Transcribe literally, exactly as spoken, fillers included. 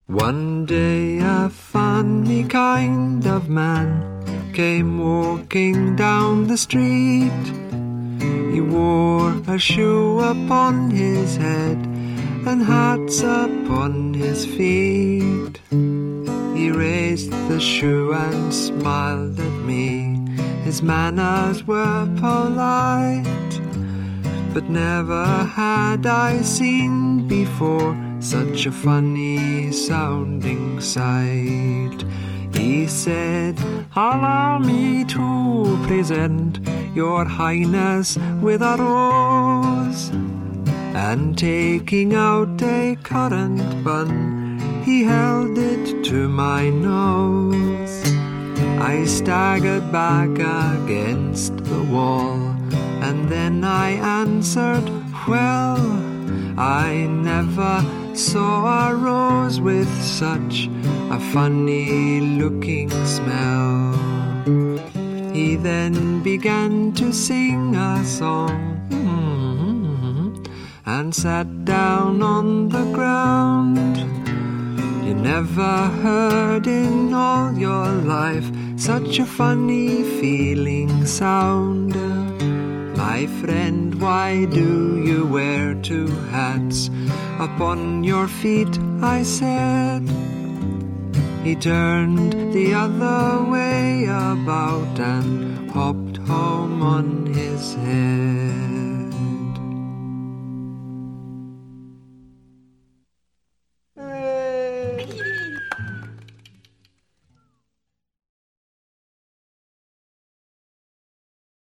One day a funny kind of man came walking down the street. He wore a shoe upon his head and hats upon his feet. He raised the shoe and smiled at me. His manners were polite, but never had I seen before such a funny sounding sight. He said, "Allow me to present your highness with a rose." And taking out a currant bun, he held it to my nose. I staggered back against the wall, and then I answered, "Well, I never saw a rose with such a funny-looking smell." He then began to sing a song and sat down on the ground. You never heard in all your life such a funny feeling sound. "My friend, why do you wear two hats upon your feet?" I said. He turned the other way about and hopped home on his head.